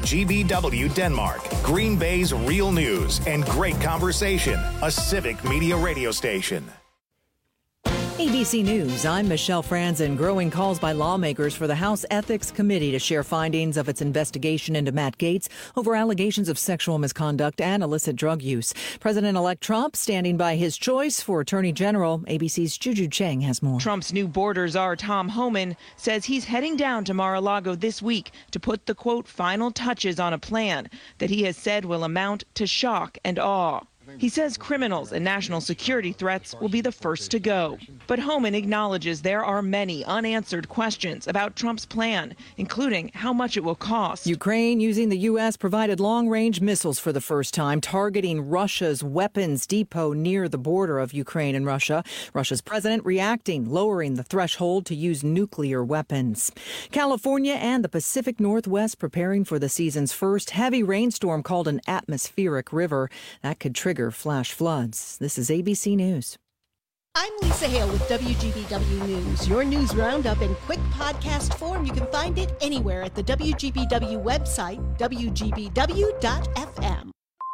WGBW Denmark, Green Bay's real news and great conversation, a civic media radio station. ABC News, I'm Michelle Franzen. Growing calls by lawmakers for the House Ethics Committee to share findings of its investigation into Matt Gaetz over allegations of sexual misconduct and illicit drug use. President-elect Trump standing by his choice for Attorney General. ABC's Juju Chang has more. Trump's new border czar, Tom Homan, says he's heading down to Mar-a-Lago this week to put the, quote, final touches on a plan that he has said will amount to shock and awe. He says criminals and national security threats will be the first to go. But Homan acknowledges there are many unanswered questions about Trump's plan, including how much it will cost. Ukraine using the U.S. provided long-range missiles for the first time, targeting Russia's weapons depot near the border of Ukraine and Russia. Russia's president reacting, lowering the threshold to use nuclear weapons. California and the Pacific Northwest preparing for the season's first heavy rainstorm called an atmospheric river. That could trigger flash floods. This is ABC News. I'm Lisa Hale with WGBW News. Your news roundup in quick podcast form. You can find it anywhere at the WGBW website, WGBW.fm.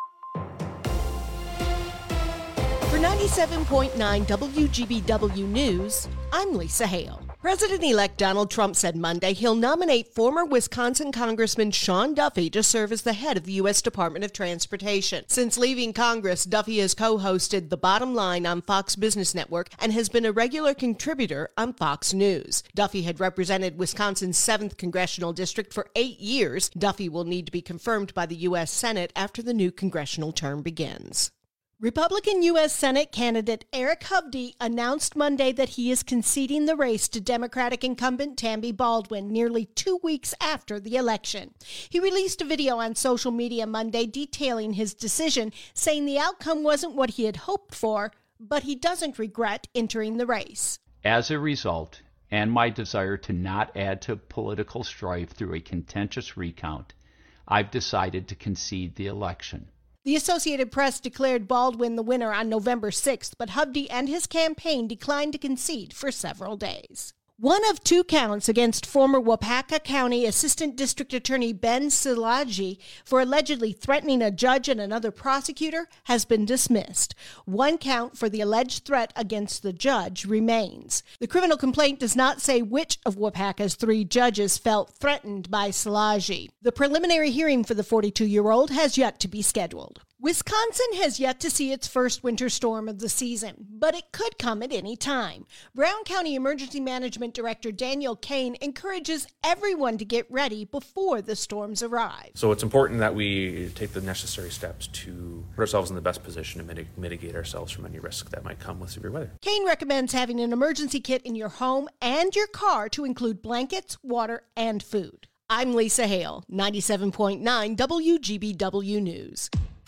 For 97.9 WGBW News, I'm Lisa Hale. President-elect Donald Trump said Monday he'll nominate former Wisconsin Congressman Sean Duffy to serve as the head of the U.S. Department of Transportation. Since leaving Congress, Duffy has co-hosted The Bottom Line on Fox Business Network and has been a regular contributor on Fox News. Duffy had represented Wisconsin's 7th Congressional District for 8 years. Duffy will need to be confirmed by the U.S. Senate after the new congressional term begins. Republican U.S. Senate candidate Eric Hovde announced Monday that he is conceding the race to Democratic incumbent Tammy Baldwin nearly 2 weeks after the election. He released a video on social media Monday detailing his decision, saying the outcome wasn't what he had hoped for, but he doesn't regret entering the race. As a result, and my desire to not add to political strife through a contentious recount, I've decided to concede the election. The Associated Press declared Baldwin the winner on November 6th, but Hovde and his campaign declined to concede for several days. One of 2 counts against former Waupaca County Assistant District Attorney Ben Szilagyi for allegedly threatening a judge and another prosecutor has been dismissed. 1 count for the alleged threat against the judge remains. The criminal complaint does not say which of Waupaca's 3 judges felt threatened by Szilagyi. The preliminary hearing for the 42-year-old has yet to be scheduled. Wisconsin has yet to see its first winter storm of the season, but it could come at any time. Brown County Emergency Management Director Daniel Kane encourages everyone to get ready before the storms arrive. So it's important that we take the necessary steps to put ourselves in the best position to mitigate ourselves from any risk that might come with severe weather. Kane recommends having an emergency kit in your home and your car to include blankets, water, and food. I'm Lisa Hale, 97.9 WGBW News.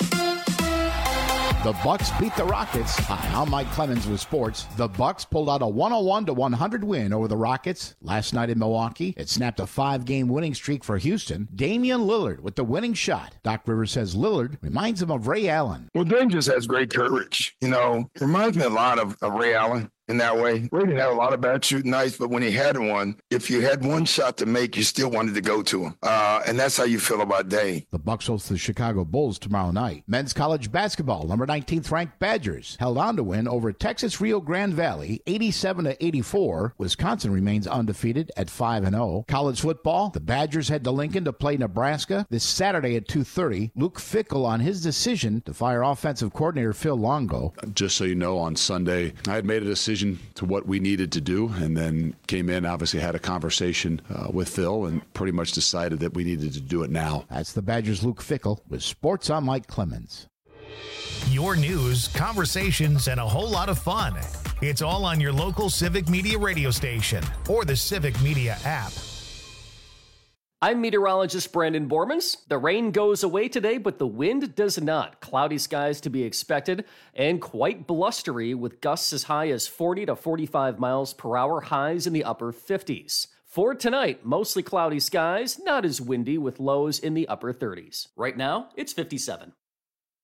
The Bucks beat the Rockets. Hi, I'm Mike Clemens with sports. The Bucks pulled out a 101-100 win over the Rockets last night in Milwaukee. It snapped a 5-game winning streak for Houston. Damian Lillard with the winning shot. Doc Rivers says Lillard reminds him of Ray Allen. Well, Dame just has great courage. Reminds me a lot of Ray Allen. In that way, Ray didn't have a lot of bad shooting nights, but when he had one, if you had one shot to make, you still wanted to go to him. And that's how you feel about Dame. The Bucks host the Chicago Bulls tomorrow night. Men's college basketball, number 19th ranked Badgers held on to win over Texas Rio Grande Valley, 87-84. Wisconsin remains undefeated at 5-0. College football, the Badgers head to Lincoln to play Nebraska this Saturday at 2:30. Luke Fickell on his decision to fire offensive coordinator Phil Longo. Just so you know, on Sunday, I had made a decision to what we needed to do, and then came in, obviously had a conversation with Phil, and pretty much decided that we needed to do it now. That's the Badgers' Luke Fickell with Sports. I'm Mike Clemens. Your news, conversations, and a whole lot of fun. It's all on your local Civic Media radio station or the Civic Media app. I'm meteorologist Brandon Bormans. The rain goes away today, but the wind does not. Cloudy skies to be expected and quite blustery with gusts as high as 40 to 45 miles per hour, highs in the upper 50s. For tonight, mostly cloudy skies, not as windy with lows in the upper 30s. Right now, it's 57.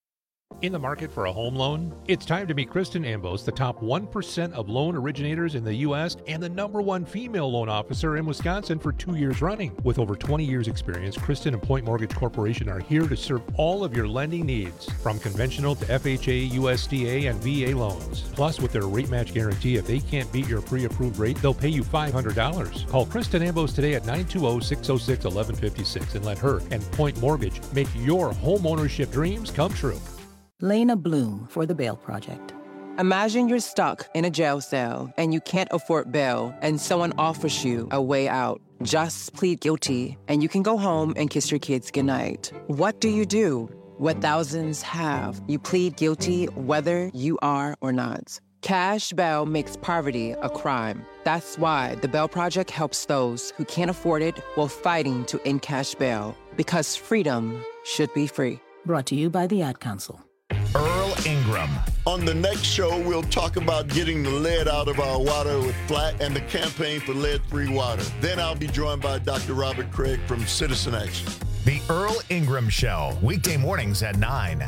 In the market for a home loan? It's time to meet Kristen Ambos, the top 1% of loan originators in the U.S. and the #1 female loan officer in Wisconsin for 2 years running. With over 20 years experience, Kristen and Point Mortgage Corporation are here to serve all of your lending needs, from conventional to FHA, USDA, and VA loans. Plus, with their rate match guarantee, if they can't beat your pre-approved rate, they'll pay you $500. Call Kristen Ambos today at 920-606-1156 and let her and Point Mortgage make your home ownership dreams come true. Lena Bloom for the Bail Project. Imagine you're stuck in a jail cell and you can't afford bail and someone offers you a way out. Just plead guilty and you can go home and kiss your kids goodnight. What do? What thousands have. You plead guilty whether you are or not. Cash bail makes poverty a crime. That's why the Bail Project helps those who can't afford it while fighting to end cash bail. Because freedom should be free. Brought to you by the Ad Council. Earl Ingram. On the next show, we'll talk about getting the lead out of our water with Flat and the campaign for lead-free water. Then I'll be joined by Dr. Robert Craig from Citizen Action. The Earl Ingram Show, weekday mornings at 9.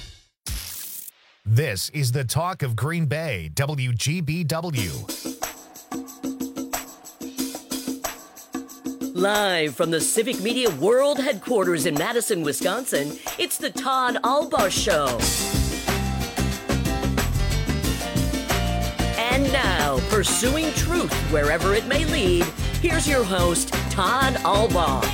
This is the talk of Green Bay, WGBW. Live from the Civic Media World Headquarters in Madison, Wisconsin, it's the Todd Albaugh Show. And now, pursuing truth wherever it may lead, here's your host, Todd Albaugh.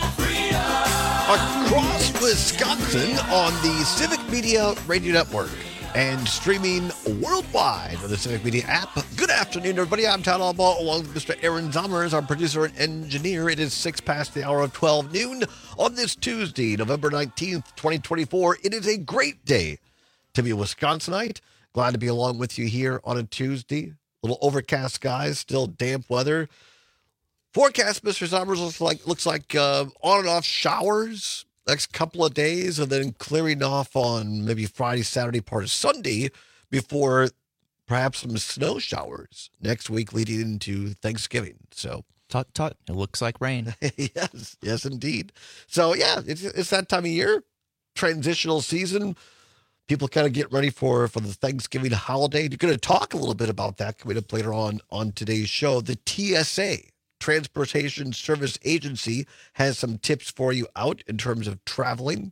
Across Wisconsin on the Civic Media Radio Network and streaming worldwide on the Civic Media app. Good afternoon, everybody. I'm Todd Albaugh, along with Mr. Aaron Zommers, our producer and engineer. It is 6 past the hour of 12 noon on this Tuesday, November 19th, 2024. It is a great day to be a Wisconsinite. Glad to be along with you here on a Tuesday. Little overcast skies, still damp weather. Forecast, Mr. Zommers, looks like on and off showers next couple of days, and then clearing off on maybe Friday, Saturday, part of Sunday before perhaps some snow showers next week leading into Thanksgiving. So, tut, it looks like rain. yes, indeed. So, yeah, it's that time of year, transitional season. People kind of get ready for the Thanksgiving holiday. You're going to talk a little bit about that coming up later on today's show. The TSA, Transportation Service Agency, has some tips for you out in terms of traveling.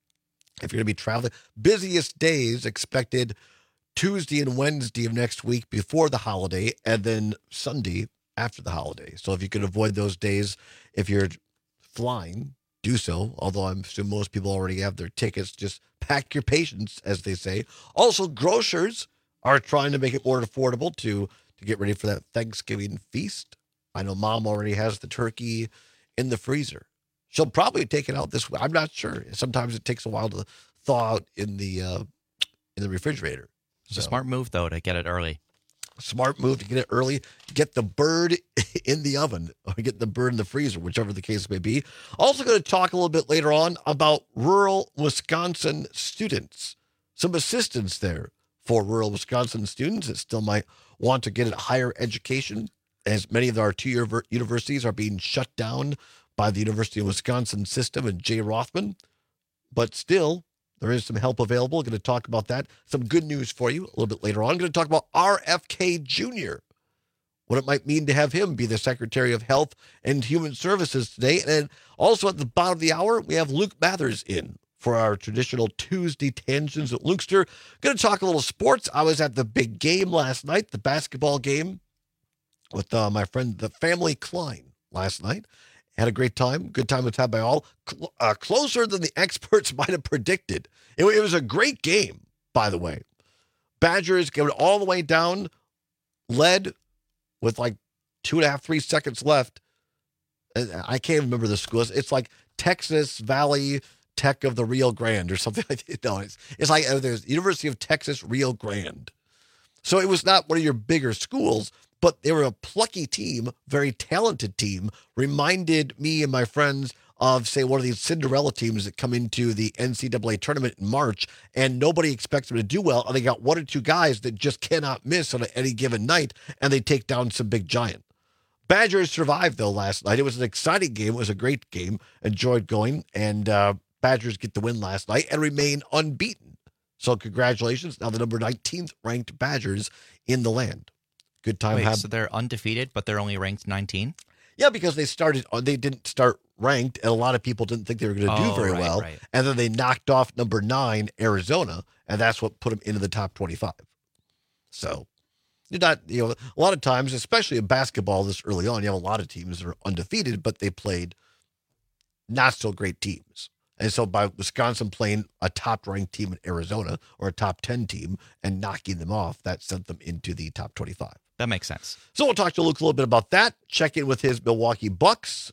If you're going to be traveling, busiest days expected Tuesday and Wednesday of next week before the holiday, and then Sunday after the holiday. So if you can avoid those days, if you're flying, do so. Although I'm assuming most people already have their tickets. Just pack your patience, as they say. Also, grocers are trying to make it more affordable to get ready for that Thanksgiving feast. I know Mom already has the turkey in the freezer. She'll probably take it out this week. I'm not sure. Sometimes it takes a while to thaw out in the refrigerator. It's a smart move, though, to get it early. Smart move to get it early. Get the bird in the oven or get the bird in the freezer, whichever the case may be. Also going to talk a little bit later on about rural Wisconsin students. Some assistance there for rural Wisconsin students that still might want to get a higher education, as many of our two-year universities are being shut down by the University of Wisconsin system and Jay Rothman. But still, there is some help available. I'm going to talk about that. Some good news for you a little bit later on. I'm going to talk about RFK Jr., what it might mean to have him be the Secretary of Health and Human Services today. And then also at the bottom of the hour, we have Luke Mathers in for our traditional Tuesday Tangents at Lukester. Going to talk a little sports. I was at the big game last night, the basketball game, with my friend, the family Klein, last night. Had a great time. Good time was had by all. Closer than the experts might have predicted. It was a great game, by the way. Badgers going all the way down, led with like 2.5, 3 seconds left. I can't remember the schools. It's like Texas Valley Tech of the Rio Grande or something like that. No, it's like there's University of Texas Rio Grande. So it was not one of your bigger schools, but they were a plucky team, very talented team. Reminded me and my friends of, say, one of these Cinderella teams that come into the NCAA tournament in March, and nobody expects them to do well, and they got 1 or 2 guys that just cannot miss on any given night, and they take down some big giant. Badgers survived, though, last night. It was an exciting game. It was a great game. Enjoyed going, and Badgers get the win last night and remain unbeaten. So congratulations. Now the number 19th ranked Badgers in the land. Good time. Wait, so they're undefeated, but they're only ranked 19? Yeah, because they didn't start ranked, and a lot of people didn't think they were going to do very well. Right. And then they knocked off number 9, Arizona, and that's what put them into the top 25. So you're not, a lot of times, especially in basketball this early on, you have a lot of teams that are undefeated, but they played not so great teams. And so by Wisconsin playing a top-ranked team in Arizona or a top 10 team and knocking them off, that sent them into the top 25. That makes sense. So we'll talk to Luke a little bit about that. Check in with his Milwaukee Bucks.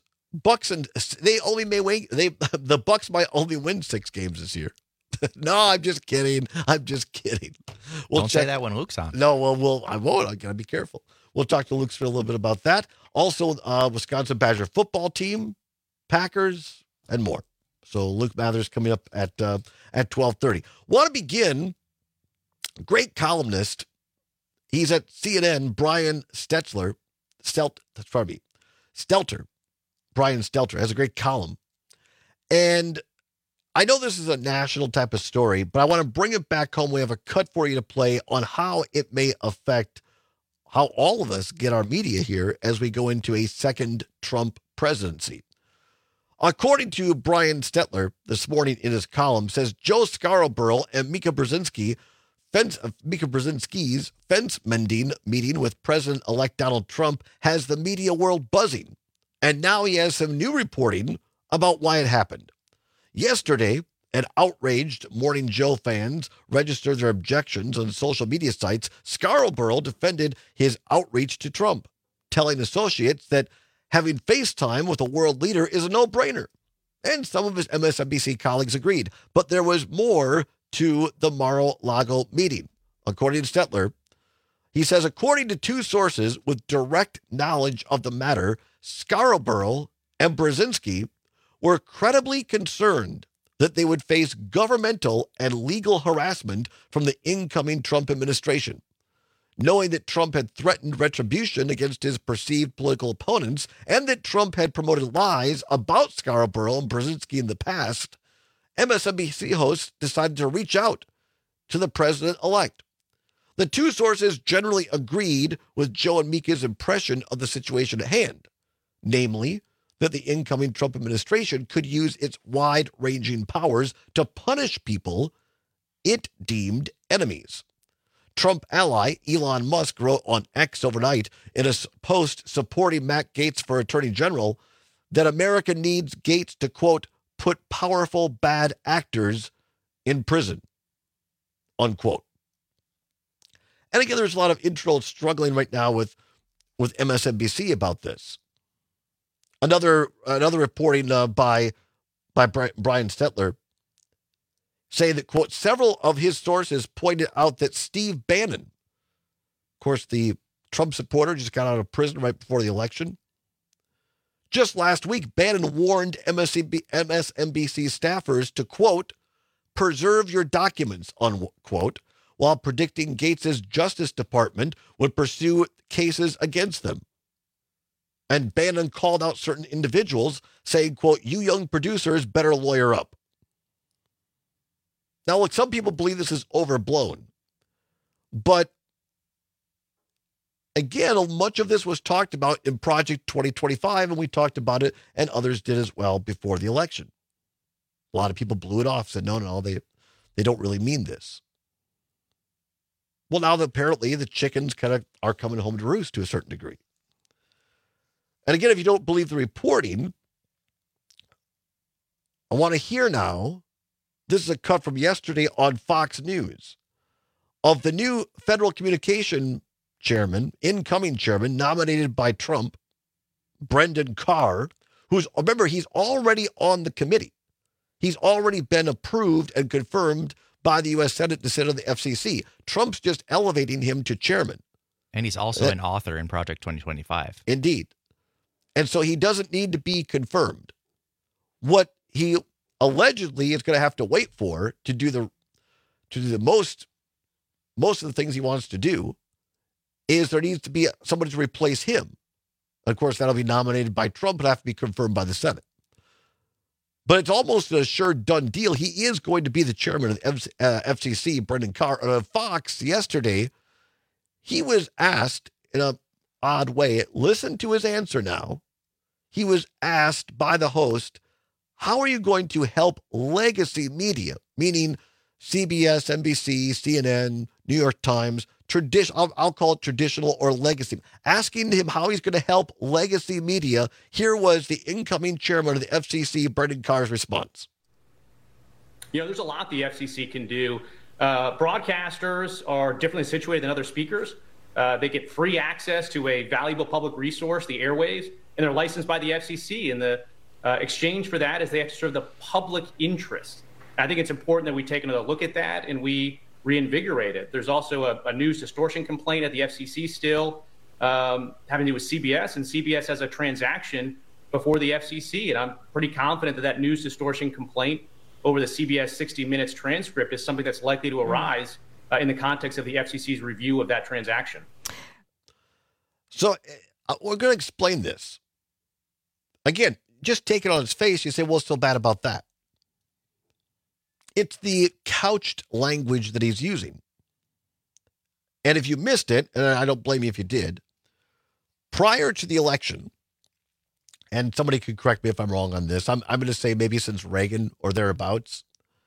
The Bucks might only win 6 games this year. No, I'm just kidding. Don't say that when Luke's on. No, I won't. I gotta be careful. We'll talk to Luke for a little bit about that. Also, Wisconsin Badger football team, Packers, and more. So Luke Mathers coming up at 12:30. Want to begin? Great columnist. He's at CNN. Brian Stelter. Brian Stelter has a great column, and I know this is a national type of story, but I want to bring it back home. We have a cut for you to play on how it may affect how all of us get our media here as we go into a second Trump presidency. According to Brian Stelter this morning in his column, says Joe Scarborough and Mika Brzezinski's fence-mending meeting with President-elect Donald Trump has the media world buzzing. And now he has some new reporting about why it happened. Yesterday, an outraged Morning Joe fans registered their objections on social media sites. Scarborough defended his outreach to Trump, telling associates that having FaceTime with a world leader is a no-brainer. And some of his MSNBC colleagues agreed. But there was more to the Mar-a-Lago meeting. According to Stelter, he says, according to 2 sources with direct knowledge of the matter, Scarborough and Brzezinski were credibly concerned that they would face governmental and legal harassment from the incoming Trump administration. Knowing that Trump had threatened retribution against his perceived political opponents and that Trump had promoted lies about Scarborough and Brzezinski in the past, MSNBC hosts decided to reach out to the president-elect. The 2 sources generally agreed with Joe and Mika's impression of the situation at hand, namely that the incoming Trump administration could use its wide-ranging powers to punish people it deemed enemies. Trump ally Elon Musk wrote on X overnight in a post supporting Matt Gaetz for Attorney General that America needs Gaetz to, quote, put powerful bad actors in prison, unquote. And again, there's a lot of internal struggling right now with MSNBC about this. Another reporting by Brian Stelter saying that, quote, several of his sources pointed out that Steve Bannon, of course, the Trump supporter, just got out of prison right before the election. Just last week, Bannon warned MSNBC staffers to, quote, preserve your documents, unquote, while predicting Gaetz's Justice Department would pursue cases against them. And Bannon called out certain individuals, saying, quote, you young producers better lawyer up. Now, look, some people believe this is overblown. But again, much of this was talked about in Project 2025, and we talked about it, and others did as well before the election. A lot of people blew it off, said, no, they don't really mean this. Well, now that apparently the chickens kind of are coming home to roost to a certain degree. And again, if you don't believe the reporting, I want to hear now, this is a cut from yesterday on Fox News, of the new Federal Communication Chairman, incoming chairman, nominated by Trump, Brendan Carr, remember, he's already on the committee. He's already been approved and confirmed by the U.S. Senate to sit on the FCC. Trump's just elevating him to chairman. And he's also an author in Project 2025. Indeed. And so he doesn't need to be confirmed. What he allegedly is going to have to wait for to do the most of the things he wants to do is there needs to be somebody to replace him. Of course, that'll be nominated by Trump, but have to be confirmed by the Senate. but it's almost a sure done deal. He is going to be the chairman of the FCC, Brendan Carr. On Fox yesterday, he was asked in an odd way, listen to his answer now. He was asked by the host, how are you going to help legacy media, meaning CBS, NBC, CNN, New York Times, I'll call it traditional or legacy. Asking him how he's going to help legacy media, here was the incoming chairman of the FCC, Brendan Carr's response. There's a lot the FCC can do. Broadcasters are differently situated than other speakers. They get free access to a valuable public resource, the airwaves, and they're licensed by the FCC. And the exchange for that is they have to serve the public interest. I think it's important that we take another look at that and we reinvigorate it. There's also a news distortion complaint at the FCC still having to do with CBS, and CBS has a transaction before the FCC, and I'm pretty confident that news distortion complaint over the CBS 60 Minutes transcript is something that's likely to arise in the context of the FCC's review of that transaction. So we're going to explain this. Again, just take it on its face. You say, what's so bad about that? It's the couched language that he's using. And if you missed it, and I don't blame you if you did, prior to the election, and somebody could correct me if I'm wrong on this, I'm going to say maybe since Reagan or thereabouts,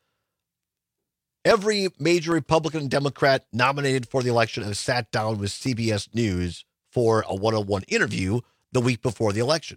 every major Republican and Democrat nominated for the election has sat down with CBS News for a one-on-one interview the week before the election.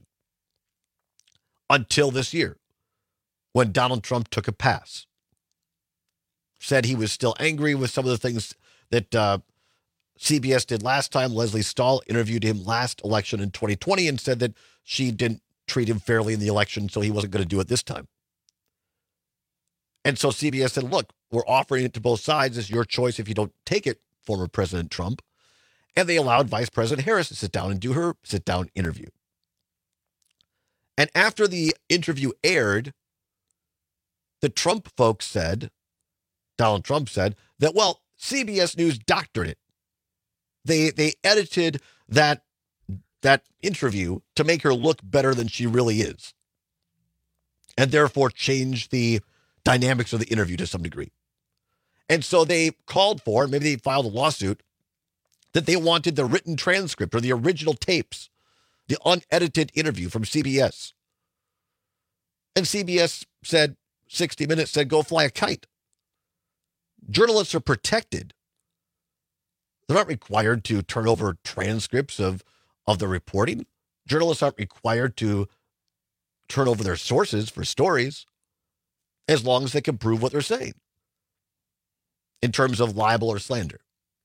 Until this year, when Donald Trump took a pass. Said he was still angry with some of the things that CBS did last time. Leslie Stahl interviewed him last election in 2020 and said that she didn't treat him fairly in the election, so he wasn't going to do it this time. And so CBS said, look, we're offering it to both sides. It's your choice if you don't take it, former President Trump. And they allowed Vice President Harris to sit down and do her sit-down interview. And after the interview aired, the Trump folks said, Donald Trump said, that, well, CBS News doctored it. They edited that interview to make her look better than she really is. And therefore changed the dynamics of the interview to some degree. And so they called for, maybe they filed a lawsuit, that they wanted the written transcript or the original tapes, the unedited interview from CBS. And CBS said, 60 Minutes said, go fly a kite. Journalists are protected. They're not required to turn over transcripts of the reporting. Journalists aren't required to turn over their sources for stories as long as they can prove what they're saying in terms of libel or slander.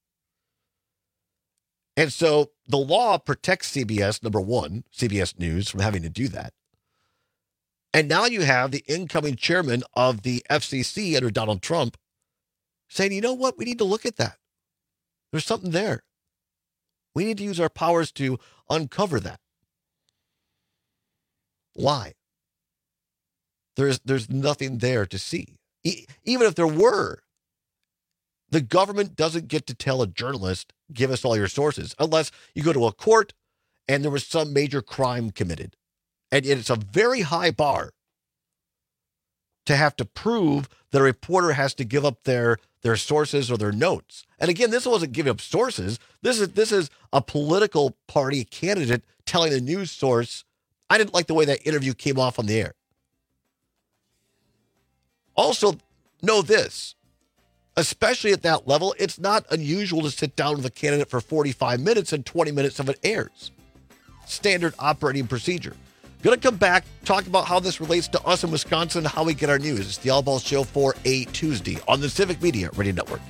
And so the law protects CBS, number one, CBS News, from having to do that. And now you have the incoming chairman of the FCC under Donald Trump saying, you know what, we need to look at that. There's something there. We need to use our powers to uncover that. Why? There's nothing there to see. Even if there were, the government doesn't get to tell a journalist, give us all your sources, unless you go to a court and there was some major crime committed. And it's a very high bar to have to prove that a reporter has to give up their sources or their notes. And again, this wasn't giving up sources. This is a political party candidate telling a news source, I didn't like the way that interview came off on the air. Also, know this, especially at that level, it's not unusual to sit down with a candidate for 45 minutes and 20 minutes of it airs. Standard operating procedure. Going to come back, talk about how this relates to us in Wisconsin, how we get our news. It's the All Balls Show for a Tuesday on the Civic Media Radio Network.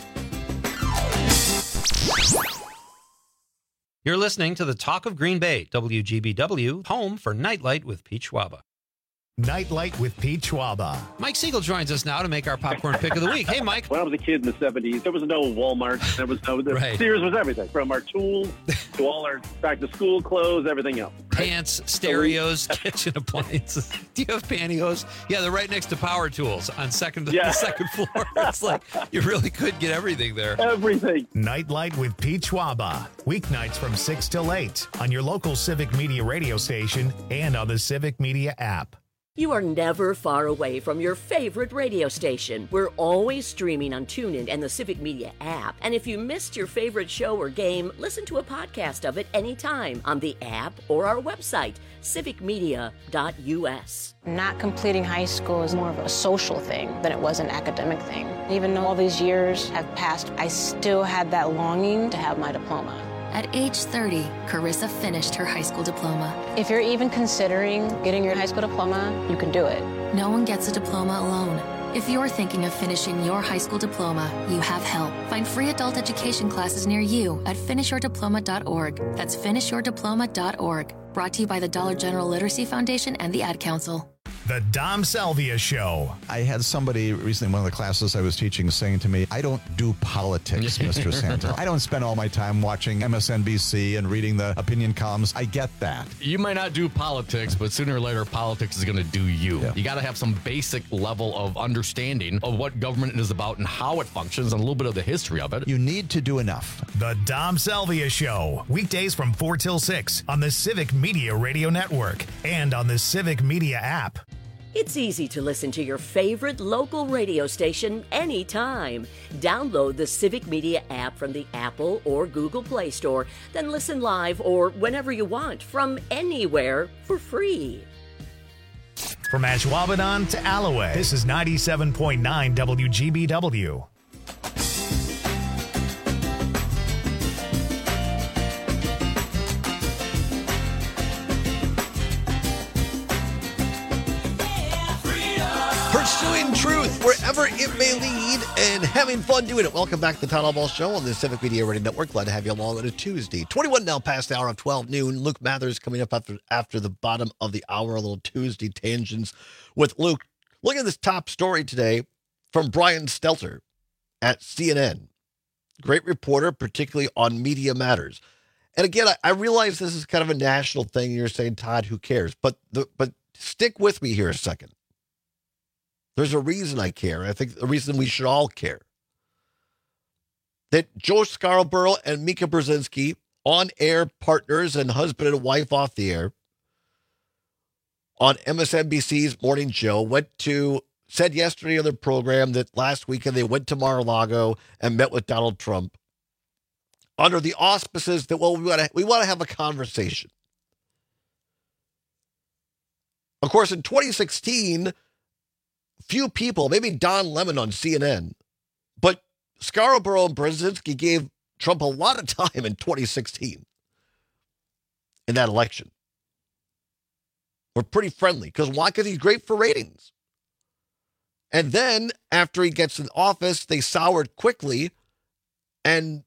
You're listening to the Talk of Green Bay, WGBW, home for Nightlight with Pete Schwaba. Nightlight with Pete Schwaba. Mike Siegel joins us now to make our popcorn pick of the week. Hey, Mike. When I was a kid in the 70s, there was no Walmart. There was no right. Sears was everything, from our tools to all our back-to-school clothes, everything else. Right? Pants, stereos, kitchen appliances. Do you have pantyhose? Yeah, they're right next to Power Tools on the second floor. It's like you really could get everything there. Everything. Nightlight with Pete Schwaba. Weeknights from 6 till 8 on your local Civic Media radio station and on the Civic Media app. You are never far away from your favorite radio station. We're always streaming on TuneIn and the Civic Media app. And if you missed your favorite show or game, listen to a podcast of it anytime on the app or our website, civicmedia.us. Not completing high school is more of a social thing than it was an academic thing. Even though all these years have passed, I still had that longing to have my diploma. At age 30, Carissa finished her high school diploma. If you're even considering getting your high school diploma, you can do it. No one gets a diploma alone. If you're thinking of finishing your high school diploma, you have help. Find free adult education classes near you at finishyourdiploma.org. That's finishyourdiploma.org. Brought to you by the Dollar General Literacy Foundation and the Ad Council. The Dom Salvia Show. I had somebody recently in one of the classes I was teaching saying to me, I don't do politics, Mr. Santa. I don't spend all my time watching MSNBC and reading the opinion columns. I get that. You might not do politics, but sooner or later, politics is going to do you. Yeah. You got to have some basic level of understanding of what government is about and how it functions and a little bit of the history of it. You need to do enough. The Dom Salvia Show. Weekdays from 4 till 6 on the Civic Media Radio Network and on the Civic Media app. It's easy to listen to your favorite local radio station anytime. Download the Civic Media app from the Apple or Google Play Store, then listen live or whenever you want from anywhere for free. From Ashwaubenon to Alloway, this is 97.9 WGBW. Pursuing truth wherever it may lead and having fun doing it. Welcome back to the Town Hall Ball Show on the Civic Media Radio Network. Glad to have you along on a Tuesday. 21 now past the hour of 12 noon. Luke Mathers coming up after the bottom of the hour. A little Tuesday tangents with Luke. Look at this top story today from Brian Stelter at CNN. Great reporter, particularly on media matters. And again, I realize this is kind of a national thing. You're saying, Todd, who cares? But stick with me here a second. There's a reason I care. I think the reason we should all care. That Joe Scarborough and Mika Brzezinski, on-air partners and husband and wife off the air, on MSNBC's morning show, said yesterday on their program that last weekend they went to Mar-a-Lago and met with Donald Trump under the auspices that, well, we want to have a conversation. Of course, in 2016... few people, maybe Don Lemon on CNN, but Scarborough and Brzezinski gave Trump a lot of time in 2016 in that election. We're pretty friendly. Because why? Because he's great for ratings. And then after he gets in office, they soured quickly and,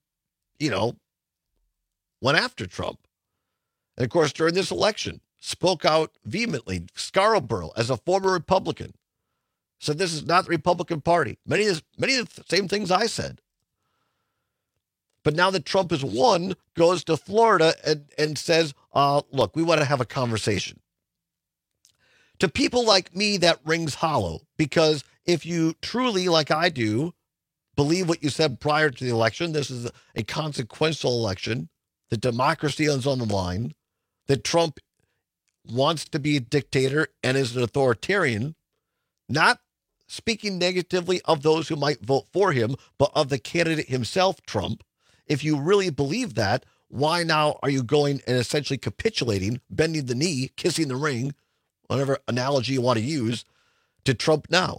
went after Trump. And of course, during this election, spoke out vehemently. Scarborough, as a former Republican, said this is not the Republican Party. Many of the same things I said. But now that Trump has won, goes to Florida and says, look, we want to have a conversation. To people like me, that rings hollow, because if you truly, like I do, believe what you said prior to the election, this is a consequential election, that democracy is on the line, that Trump wants to be a dictator and is an authoritarian, not speaking negatively of those who might vote for him, but of the candidate himself, Trump. If you really believe that, why now are you going and essentially capitulating, bending the knee, kissing the ring, whatever analogy you want to use, to Trump now?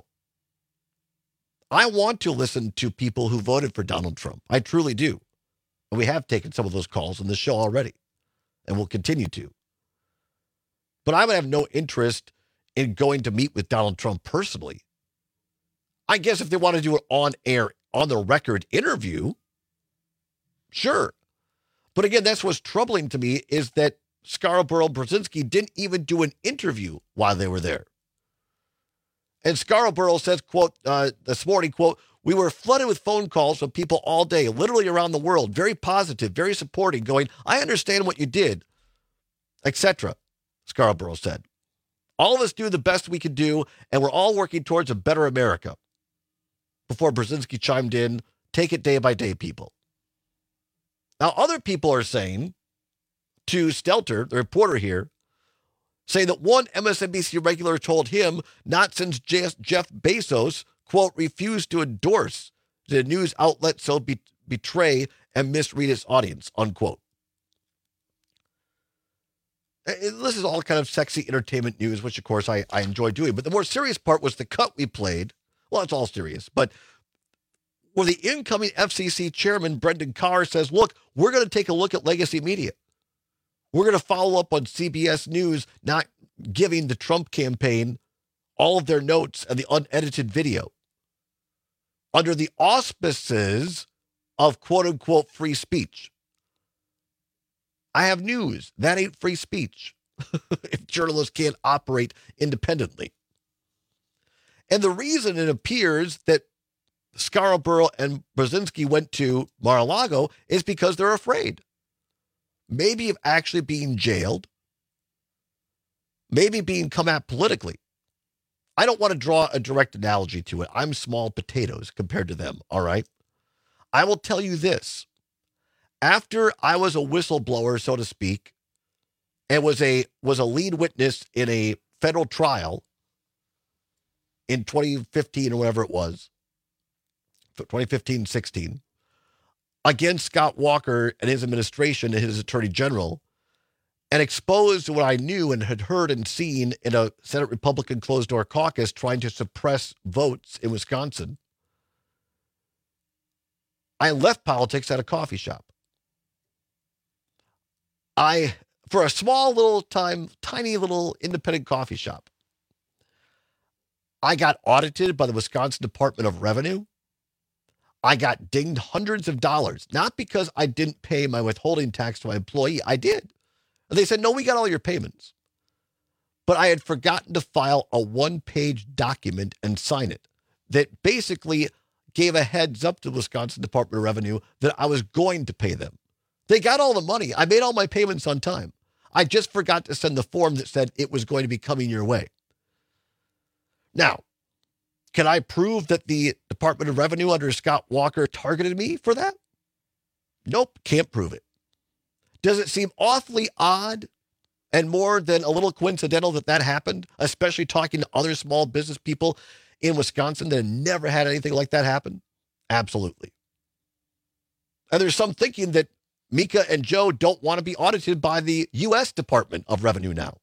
I want to listen to people who voted for Donald Trump. I truly do. And we have taken some of those calls in the show already, and we'll continue to. But I would have no interest in going to meet with Donald Trump personally. I guess if they want to do an on-air, on-the-record interview, sure. But again, that's what's troubling to me, is that Scarborough and Brzezinski didn't even do an interview while they were there. And Scarborough says, quote, this morning, quote, we were flooded with phone calls from people all day, literally around the world, very positive, very supporting, going, I understand what you did, etc., Scarborough said. All of us do the best we can do, and we're all working towards a better America. Before Brzezinski chimed in, take it day by day, people. Now, other people are saying to Stelter, the reporter here, saying that one MSNBC regular told him not since Jeff Bezos, quote, refused to endorse the news outlet so betray and misread its audience, unquote. This is all kind of sexy entertainment news, which, of course, I enjoy doing. But the more serious part was the cut we played. Well, it's all serious. But where the incoming FCC chairman, Brendan Carr, says, look, we're going to take a look at legacy media. We're going to follow up on CBS News not giving the Trump campaign all of their notes and the unedited video under the auspices of quote-unquote free speech. I have news. That ain't free speech if journalists can't operate independently. And the reason it appears that Scarborough and Brzezinski went to Mar-a-Lago is because they're afraid. Maybe of actually being jailed. Maybe being come at politically. I don't want to draw a direct analogy to it. I'm small potatoes compared to them, all right? I will tell you this. After I was a whistleblower, so to speak, and was a lead witness in a federal trial in 2015 or whatever it was, 2015-16, against Scott Walker and his administration and his attorney general, and exposed what I knew and had heard and seen in a Senate Republican closed-door caucus trying to suppress votes in Wisconsin, I left politics at a coffee shop. For a small little time, tiny little independent coffee shop, I got audited by the Wisconsin Department of Revenue. I got dinged hundreds of dollars, not because I didn't pay my withholding tax to my employee. I did. And they said, no, we got all your payments. But I had forgotten to file a one-page document and sign it that basically gave a heads up to the Wisconsin Department of Revenue that I was going to pay them. They got all the money. I made all my payments on time. I just forgot to send the form that said it was going to be coming your way. Now, can I prove that the Department of Revenue under Scott Walker targeted me for that? Nope, can't prove it. Does it seem awfully odd and more than a little coincidental that happened, especially talking to other small business people in Wisconsin that have never had anything like that happen? Absolutely. And there's some thinking that Mika and Joe don't want to be audited by the U.S. Department of Revenue now.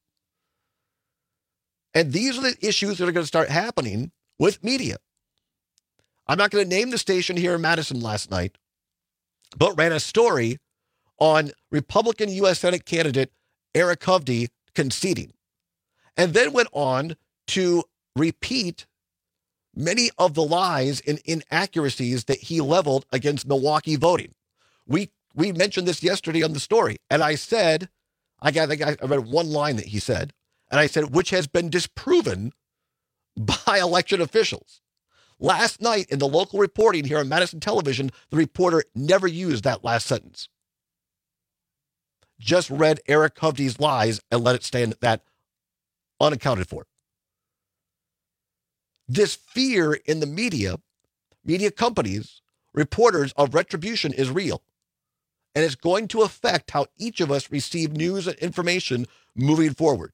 And these are the issues that are going to start happening with media. I'm not going to name the station here in Madison last night, but ran a story on Republican U.S. Senate candidate Eric Hovde conceding, and then went on to repeat many of the lies and inaccuracies that he leveled against Milwaukee voting. We mentioned this yesterday on the story, and I said, I read one line that he said, and I said, which has been disproven by election officials. Last night in the local reporting here on Madison Television, the reporter never used that last sentence. Just read Eric Hovde's lies and let it stand at that unaccounted for. This fear in the media companies, reporters of retribution is real. And it's going to affect how each of us receive news and information moving forward.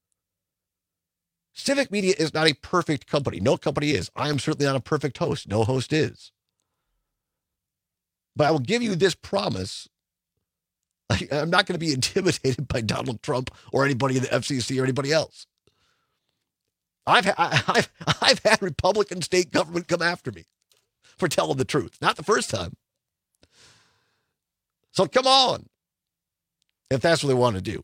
Civic Media is not a perfect company. No company is. I am certainly not a perfect host. No host is. But I will give you this promise. I'm not going to be intimidated by Donald Trump or anybody in the FCC or anybody else. I've had Republican state government come after me for telling the truth. Not the first time. So come on, if that's what they want to do.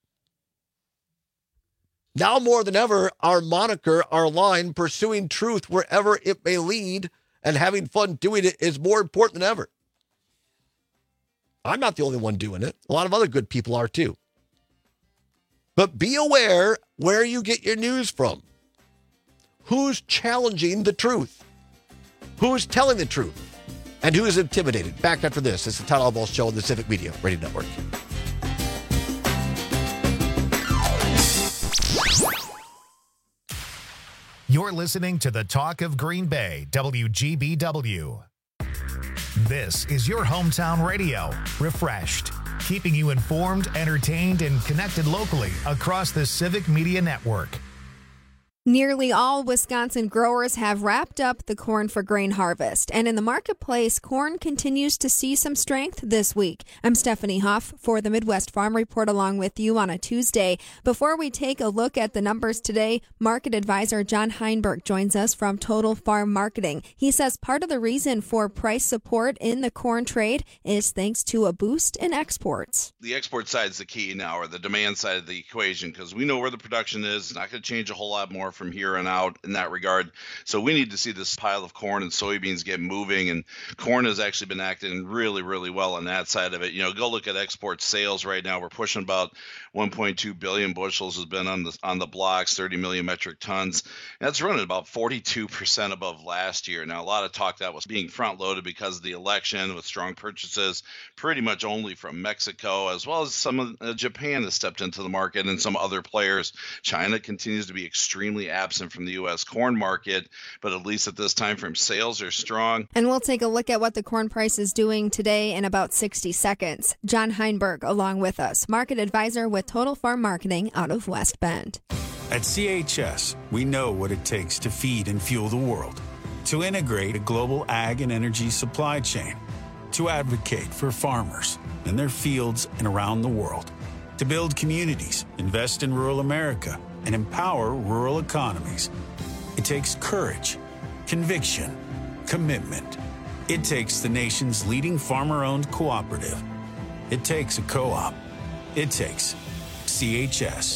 Now more than ever, our moniker, our line, pursuing truth wherever it may lead and having fun doing it is more important than ever. I'm not the only one doing it. A lot of other good people are too. But be aware where you get your news from. Who's challenging the truth? Who's telling the truth? And who is intimidated? Back after this. It's the Todd Albaugh Show on the Civic Media Radio Network. You're listening to the Talk of Green Bay, WGBW. This is your hometown radio, refreshed. keeping you informed, entertained, and connected locally across the Civic Media Network. Nearly all Wisconsin growers have wrapped up the corn for grain harvest, and in the marketplace, corn continues to see some strength this week. I'm Stephanie Huff for the Midwest Farm Report along with you on a Tuesday. Before we take a look at the numbers today, market advisor John Heinberg joins us from Total Farm Marketing. He says part of the reason for price support in the corn trade is thanks to a boost in exports. The export side is the key now, or the demand side of the equation, because we know where the production is. It's not going to change a whole lot more from here on out in that regard. So we need to see this pile of corn and soybeans get moving, and corn has actually been acting really, really well on that side of it. Go look at export sales right now. We're pushing about 1.2 billion bushels has been on the blocks, 30 million metric tons. That's running about 42% above last year. Now, a lot of talk that was being front loaded because of the election with strong purchases, pretty much only from Mexico, as well as some of Japan has stepped into the market and some other players. China continues to be extremely absent from the U.S. corn market, but at least at this time frame, sales are strong. And we'll take a look at what the corn price is doing today in about 60 seconds. John Heinberg along with us, market advisor with Total Farm Marketing out of West Bend. At CHS, we know what it takes to feed and fuel the world, to integrate a global ag and energy supply chain, to advocate for farmers in their fields and around the world, to build communities, invest in rural America, and empower rural economies. It takes courage, conviction, commitment. It takes the nation's leading farmer-owned cooperative. It takes a co-op. It takes CHS.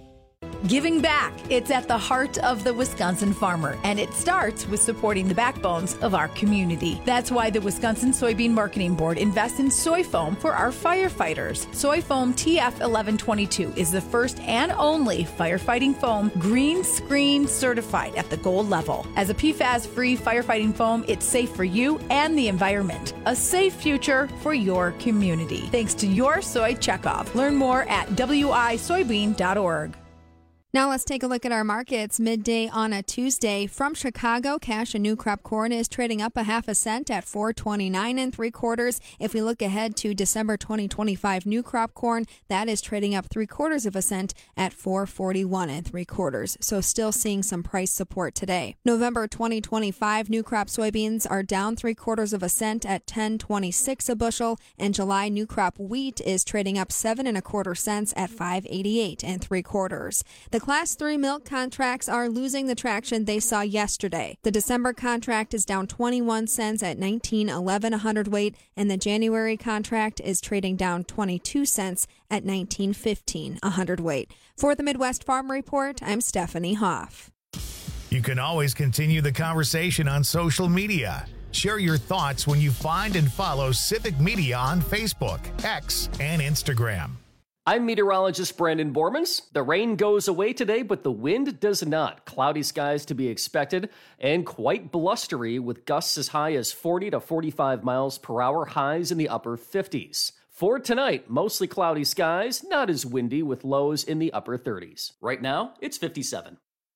Giving back. It's at the heart of the Wisconsin farmer, and it starts with supporting the backbones of our community. That's why the Wisconsin Soybean Marketing Board invests in soy foam for our firefighters. Soy foam TF1122 is the first and only firefighting foam green screen certified at the gold level. As a PFAS-free firefighting foam, it's safe for you and the environment. A safe future for your community. Thanks to your soy checkoff. Learn more at wisoybean.org. Now let's take a look at our markets midday on a Tuesday. From Chicago, cash and new crop corn is trading up 1/2 cent at $4.29 3/4. If we look ahead to December 2025 new crop corn, that is trading up 3/4 cent at $4.41 3/4. So still seeing some price support today. November 2025 new crop soybeans are down 3/4 cent at $10.26 a bushel, and July new crop wheat is trading up 7 1/4 cents at $5.88 3/4. The Class 3 milk contracts are losing the traction they saw yesterday. The December contract is down 21 cents at $19.11 a hundredweight, and the January contract is trading down 22 cents at $19.15 a hundredweight. For the Midwest Farm Report, I'm Stephanie Hoff. You can always continue the conversation on social media. Share your thoughts when you find and follow Civic Media on Facebook, X, and Instagram. I'm meteorologist Brandon Bormans. The rain goes away today, but the wind does not. Cloudy skies to be expected and quite blustery with gusts as high as 40 to 45 miles per hour, highs in the upper 50s. For tonight, mostly cloudy skies, not as windy with lows in the upper 30s. Right now, it's 57.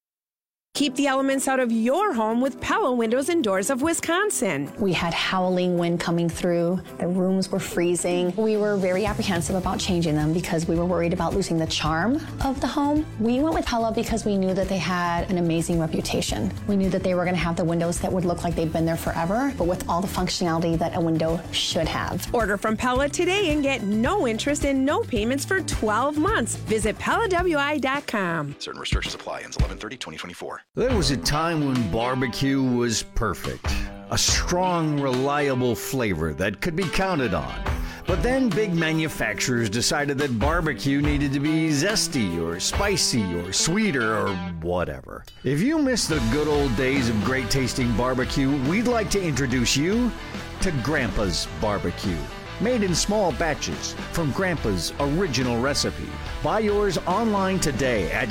Keep the elements out of your home with Pella Windows and Doors of Wisconsin. We had howling wind coming through. The rooms were freezing. We were very apprehensive about changing them because we were worried about losing the charm of the home. We went with Pella because we knew that they had an amazing reputation. We knew that they were going to have the windows that would look like they've been there forever, but with all the functionality that a window should have. Order from Pella today and get no interest and no payments for 12 months. Visit PellaWI.com. Certain restrictions apply. Ends 11/30/2024. There was a time when barbecue was perfect. A strong, reliable flavor that could be counted on. But then big manufacturers decided that barbecue needed to be zesty or spicy or sweeter or whatever. If you miss the good old days of great tasting barbecue, we'd like to introduce you to Grandpa's Barbecue. Made in small batches from Grandpa's original recipe. Buy yours online today at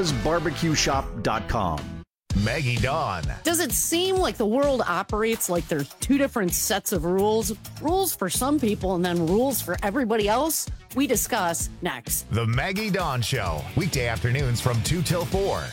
grandpasbarbecueshop.com. Maggie Dawn. Does it seem like the world operates like there's two different sets of rules? Rules for some people and then rules for everybody else? We discuss next. The Maggie Dawn Show. Weekday afternoons from 2 till 4.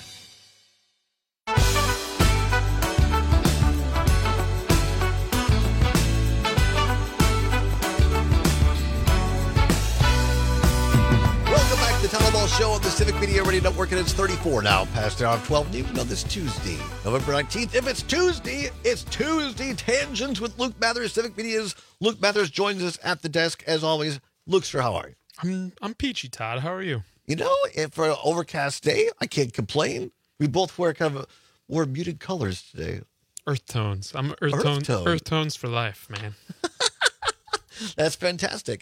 the Civic Media Radio Network, and it's 34 now, past the hour of 12 noon on this Tuesday, November 19th. If it's Tuesday Tangents with Luke Mathers, Civic Media's Luke Mathers joins us at the desk, as always. Luke, sir, how are you? I'm peachy, Todd. How are you? You know, for an overcast day, I can't complain. We both wear wear muted colors today. Earth tones. I'm Earth tones for life, man. That's fantastic.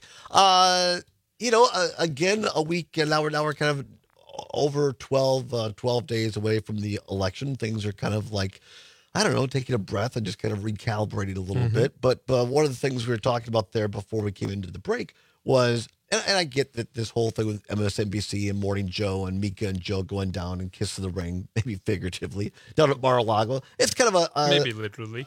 Again, a week, and now we're kind of over 12 days away from the election. Things are kind of like, I don't know, taking a breath and just kind of recalibrating a little bit. But one of the things we were talking about there before we came into the break was, and I get that this whole thing with MSNBC and Morning Joe and Mika and Joe going down and kiss of the ring, maybe figuratively, down at Mar-a-Lago. It's kind of maybe literally.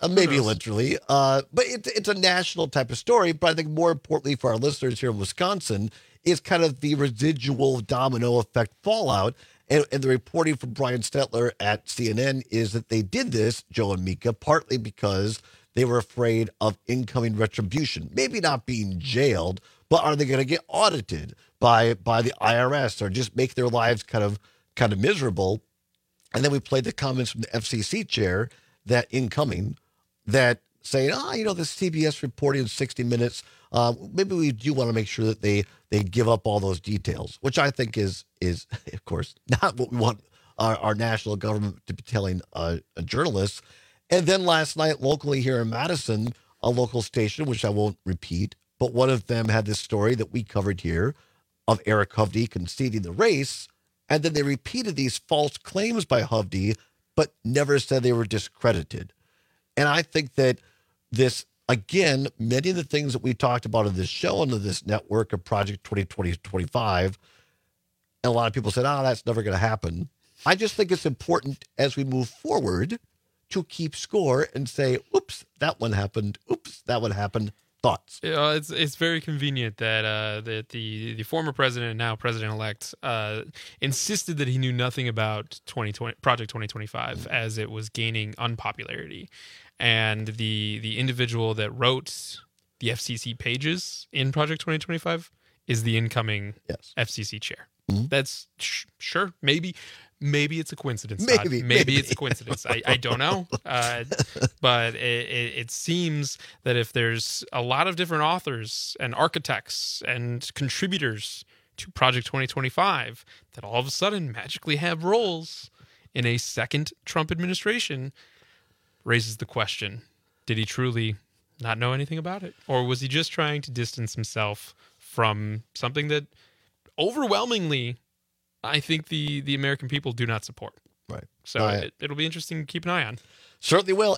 But it's a national type of story. But I think more importantly for our listeners here in Wisconsin is kind of the residual domino effect fallout. And the reporting from Brian Stetler at CNN is that they did this, Joe and Mika, partly because they were afraid of incoming retribution. Maybe not being jailed, but are they going to get audited by the IRS or just make their lives kind of miserable? And then we played the comments from the FCC chair that incoming that saying, the CBS reporting in 60 Minutes, maybe we do want to make sure that they give up all those details, which I think is of course not what we want our national government to be telling journalists. And then last night locally here in Madison, a local station, which I won't repeat, but one of them had this story that we covered here of Eric Hovde conceding the race. And then they repeated these false claims by Hovde, but never said they were discredited. And I think that this, again, many of the things that we talked about in this show and in this network of Project 2020-25, and a lot of people said, that's never going to happen. I just think it's important as we move forward to keep score and say, oops, that one happened. Oops, that one happened. Thoughts? It's very convenient that the former president and now president-elect insisted that he knew nothing about Project 2025 as it was gaining unpopularity, and the individual that wrote the FCC pages in Project 2025 is the incoming FCC chair. Mm-hmm. That's sure, maybe it's a coincidence. Maybe it's a coincidence. I don't know. But it seems that if there's a lot of different authors and architects and contributors to Project 2025 that all of a sudden magically have roles in a second Trump administration, raises the question, did he truly not know anything about it? Or was he just trying to distance himself from something that overwhelmingly I think the American people do not support. Right. So it'll be interesting to keep an eye on. Certainly will.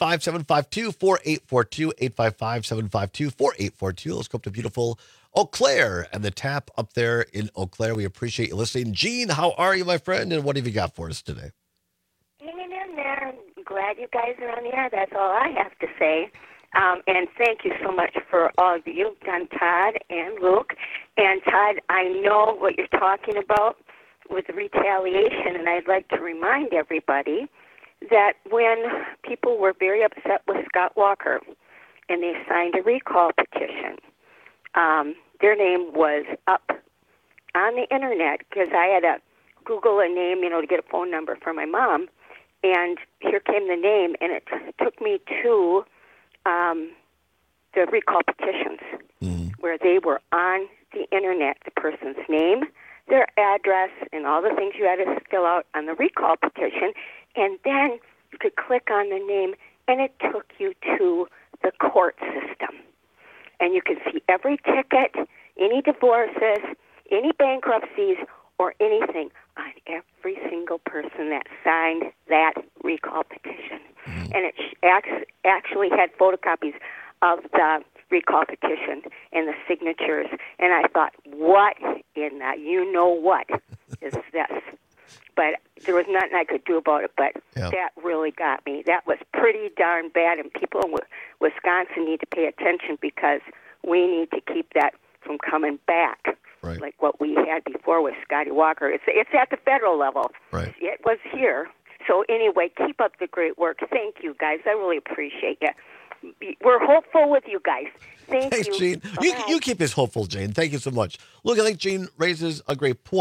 855-752-4842, 855-752-4842. Let's go up to beautiful Eau Claire and the tap up there in Eau Claire. We appreciate you listening. Gene, how are you, my friend? And what have you got for us today? Hanging in there. I'm glad you guys are on the air. That's all I have to say. And thank you so much for all you've done, Todd and Luke. And Todd, I know what you're talking about with the retaliation, and I'd like to remind everybody that when people were very upset with Scott Walker and they signed a recall petition, their name was up on the internet because I had to Google a name, to get a phone number for my mom, and here came the name, and it took me to the recall petitions where they were on the internet, the person's name, their address, and all the things you had to fill out on the recall petition, and then you could click on the name, and it took you to the court system. And you could see every ticket, any divorces, any bankruptcies, or anything on every single person that signed that recall petition. And it actually had photocopies of the recall petition and the signatures. And I thought, what in the what is this? But there was nothing I could do about it, but that really got me. That was pretty darn bad, and people in Wisconsin need to pay attention because we need to keep that from coming back, like what we had before with Scotty Walker. It's at the federal level. Right. It was here. So anyway, keep up the great work. Thank you, guys. I really appreciate you. We're hopeful with you guys. Thanks, Gene. You keep us hopeful, Jane. Thank you so much. Look, I think Gene raises a great point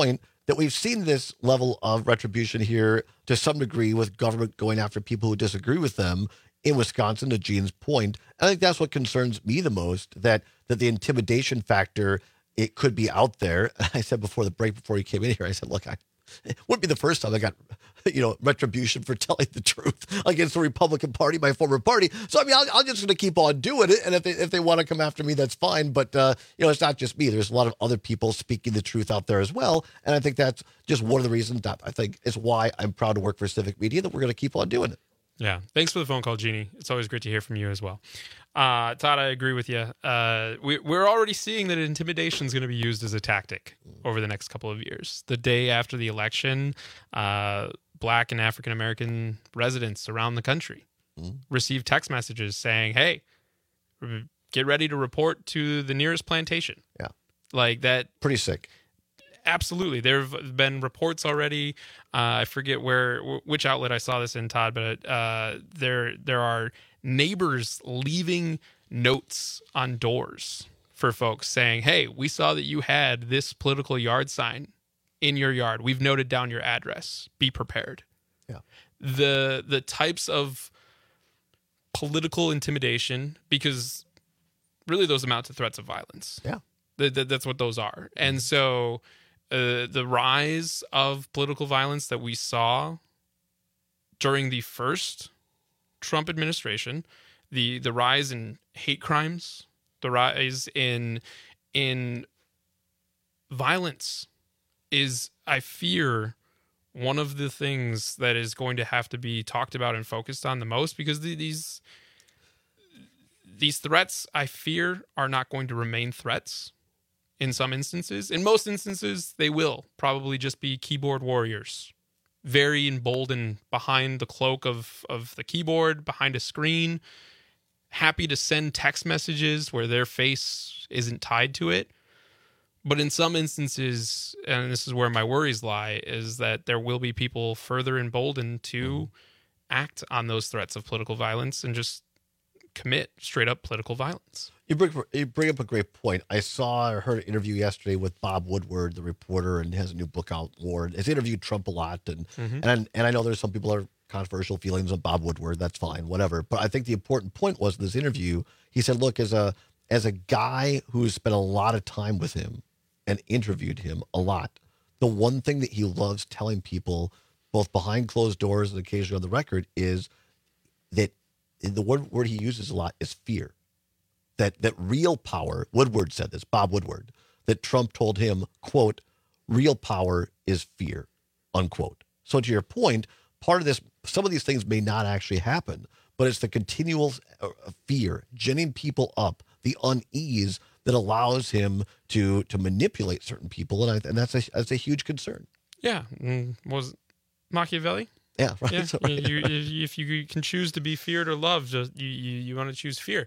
that we've seen this level of retribution here to some degree with government going after people who disagree with them in Wisconsin, to Gene's point. I think that's what concerns me the most, that the intimidation factor, it could be out there. I said before the break, before you came in here, I said, look, it wouldn't be the first time I got, retribution for telling the truth against the Republican Party, my former party. So, I mean, I'm just going to keep on doing it. And if they want to come after me, that's fine. But, it's not just me. There's a lot of other people speaking the truth out there as well. And I think that's just one of the reasons that I think is why I'm proud to work for Civic Media, that we're going to keep on doing it. Yeah. Thanks for the phone call, Jeannie. It's always great to hear from you as well. Todd, I agree with you. We're already seeing that intimidation is going to be used as a tactic over the next couple of years. The day after the election, Black and African American residents around the country received text messages saying, hey, get ready to report to the nearest plantation. Yeah. Like that. Pretty sick. Absolutely. There have been reports already. I forget which outlet I saw this in, Todd, but there are neighbors leaving notes on doors for folks saying, hey, we saw that you had this political yard sign in your yard. We've noted down your address. Be prepared. Yeah. The types of political intimidation, because really those amount to threats of violence. Yeah. That's what those are. And so the rise of political violence that we saw during the first Trump administration, the rise in hate crimes, the rise in violence is, I fear, one of the things that is going to have to be talked about and focused on the most, because these threats, I fear, are not going to remain threats in some instances. In most instances, they will probably just be keyboard warriors, very emboldened behind the cloak of the keyboard, behind a screen, happy to send text messages where their face isn't tied to it. But in some instances, and this is where my worries lie, is that there will be people further emboldened to act on those threats of political violence and just commit straight up political violence. You bring up a great point. I saw or heard an interview yesterday with Bob Woodward, the reporter, and has a new book out, Ward. Has interviewed Trump a lot, and I know there's some people that are controversial feelings of Bob Woodward. That's fine, whatever. But I think the important point was in this interview, he said, look, as a guy who's spent a lot of time with him and interviewed him a lot, the one thing that he loves telling people, both behind closed doors and occasionally on the record, is that the word he uses a lot is fear. That real power, Woodward said this, Bob Woodward, that Trump told him, quote, real power is fear, unquote. So to your point, part of this, some of these things may not actually happen, but it's the continual fear, ginning people up, the unease that allows him to manipulate certain people, and that's a huge concern. Yeah, was Machiavelli? Yeah, right. Yeah. So, right. If you can choose to be feared or loved, you want to choose fear,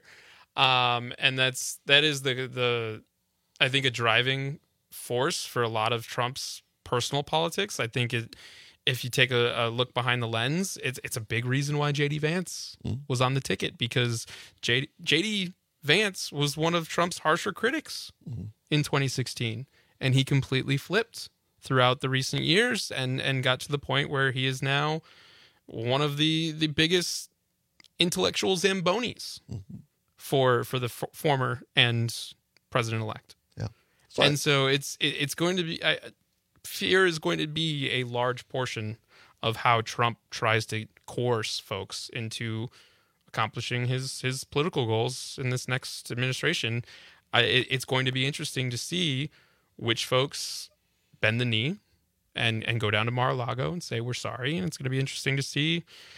and that is the I think a driving force for a lot of Trump's personal politics. I think if you take a look behind the lens, it's a big reason why J.D. Vance was on the ticket, because J.D. Vance was one of Trump's harsher critics in 2016, and he completely flipped throughout the recent years and got to the point where he is now one of the biggest intellectual Zambonis for the former and president-elect. Yeah. And so it's going to be fear is going to be a large portion of how Trump tries to coerce folks into accomplishing his political goals in this next administration. It's going to be interesting to see which folks bend the knee and go down to Mar-a-Lago and say, we're sorry. And it's going to be interesting to see